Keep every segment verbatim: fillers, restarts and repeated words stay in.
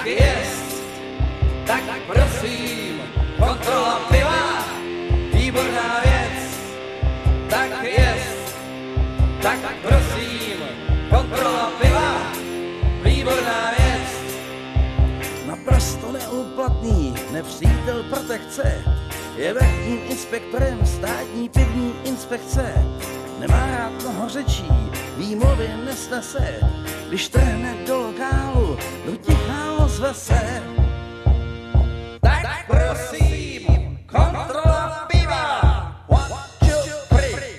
taky jest. Tak, tak prosím, kontrola piva, výborná věc. Tak jest, tak, tak prosím, kontrola piva, výborná věc. Naprosto neúplatný nepřítel protekce je vrchním inspektorem státní pivní inspekce. Nemá rád mnoho řečí, výmluvy nesnese, když trhne do lokálu, do ticha ozve se. Tak, tak prosím, kontrola piva, one, two, three.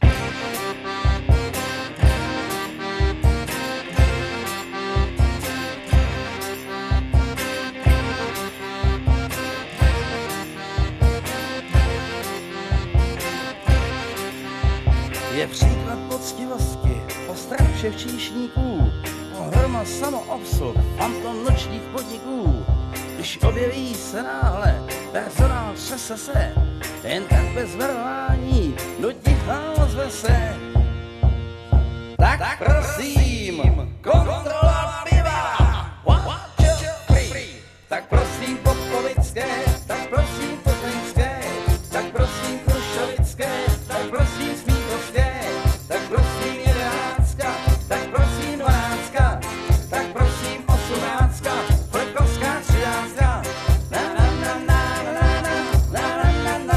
Je příklad poctivosti, ostrah všech číšníků, pohroma samoobsluh, fantom nočních podniků. Když objeví se náhle personál třese se, jen tak bez varování, do ticha ozve se. Tak, tak prosím, kontrola piva, one, two, three. Tak prosím Popovické, tak prosím Plzeňské, tak prosím Krušovické, tak prosím Smíchovské, tak prosím jedenáctka, tak prosím dvanáctka, tak prosím osmnáctka, Vlkovská třináctka. Na na na na na na na na na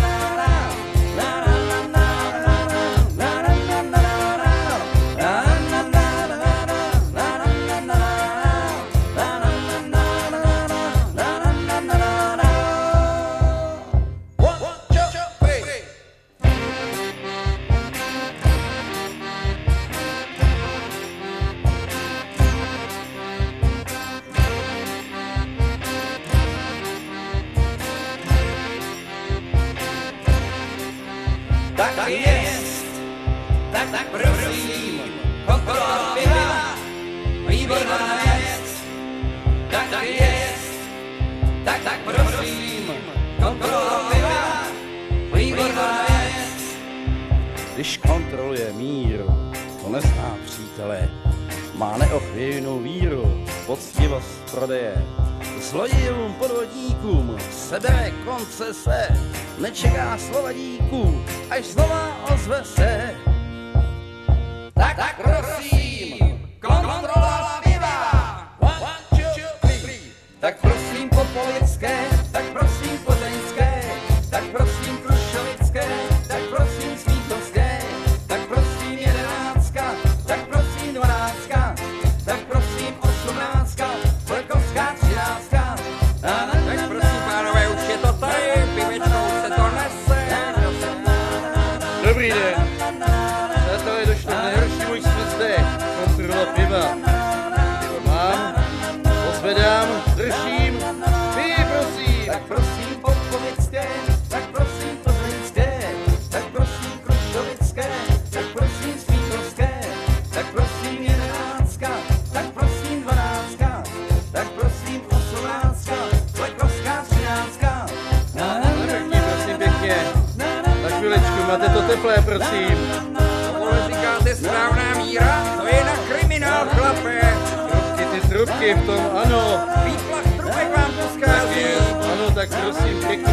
Tak jest, tak, tak prosím, kontrola piva, výborná věc. Tak, tak jest, tak, tak prosím, kontrola piva, výborná věc. Když kontroluje míru, to nezná přítele, má neochvějnou víru, poctivost prodeje. Zlodějům, podvodníkům sebere koncese, nečeká slova díků, až znova ozve se. Tak, tak prosím, kontrola piva, one, two, three. Tak prosím Popovické, tak prosím Plzeňské, tak prosím Krušovické, tak prosím Smíchovské, tak prosím jedenáctka, tak prosím dvanáctka, tak prosím osmnáctka, Vlkovská třináctka. Tak prosím pánové, už je to tady, pivečkou se to nese. Dobrý den, přátelé, došlo k nejhoršímu, jsme zde, kontrola piva. Pivo mám, pozvedám, držím, pij, prosím. Tak prosím Popovické, tak prosím Plzeňské, tak prosím Krušovické, tak prosím Smíchovské, tak prosím jedenáctka, tak prosím dvanáctka, tak prosím osmnáctka, Vlkovská třináctka. Pěkně, prosím, pěkně. Na chvíličku, máte to teplé, prosím. Tohle říkáte správná míra, to je na kriminál, chlape. Trubky, ty trubky v tom, ano. Výplach trubek vám poschází. Ano, tak prosím, pěkně.